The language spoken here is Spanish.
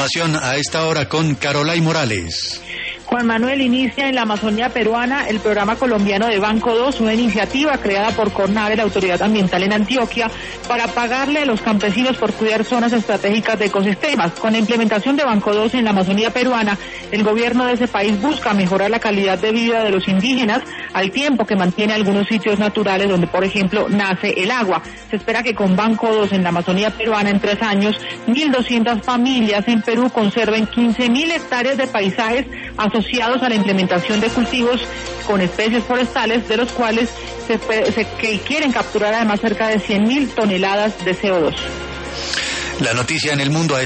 Información a esta hora con Carolay Morales. Juan Manuel, inicia en la Amazonía peruana el programa colombiano de Banco 2, una iniciativa creada por CONAVE, la Autoridad Ambiental en Antioquia, para pagarle a los campesinos por cuidar zonas estratégicas de ecosistemas. Con la implementación de Banco 2 en la Amazonía peruana, el gobierno de ese país busca mejorar la calidad de vida de los indígenas, al tiempo que mantiene algunos sitios naturales donde, por ejemplo, nace el agua. Se espera que con Banco 2 en la Amazonía peruana en 3 años, 1.200 familias en Perú conserven 15.000 hectáreas de paisajes asociados a la implementación de cultivos con especies forestales, de los cuales que quieren capturar además cerca de 100.000 toneladas de CO2. La noticia en el mundo.